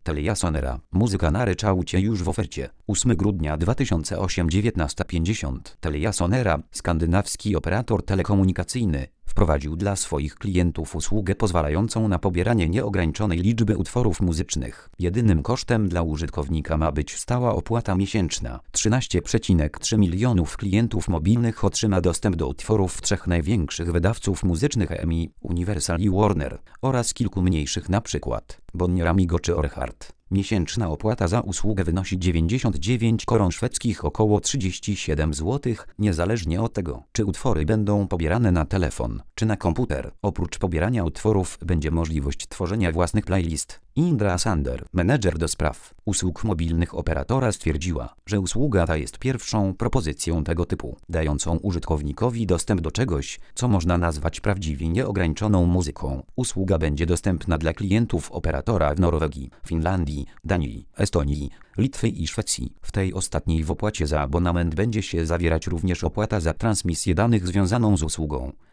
Telia Sonera. Muzyka na ryczałcie już w ofercie. 8 grudnia 2008 19:50. Telia Sonera, skandynawski operator telekomunikacyjny, wprowadził dla swoich klientów usługę pozwalającą na pobieranie nieograniczonej liczby utworów muzycznych. Jedynym kosztem dla użytkownika ma być stała opłata miesięczna. 13,3 milionów klientów mobilnych otrzyma dostęp do utworów trzech największych wydawców muzycznych EMI, Universal i Warner, oraz kilku mniejszych, np. Bonnier, Amigo czy Orchard. Miesięczna opłata za usługę wynosi 99 koron szwedzkich, około 37 zł, niezależnie od tego, czy utwory będą pobierane na telefon, czy na komputer. Oprócz pobierania utworów będzie możliwość tworzenia własnych playlist. Indra Sander, menedżer do spraw usług mobilnych operatora, stwierdziła, że usługa ta jest pierwszą propozycją tego typu, dającą użytkownikowi dostęp do czegoś, co można nazwać prawdziwie nieograniczoną muzyką. Usługa będzie dostępna dla klientów operatora w Norwegii, Finlandii, Danii, Estonii, Litwy i Szwecji. W tej ostatniej w opłacie za abonament będzie się zawierać również opłata za transmisję danych związaną z usługą.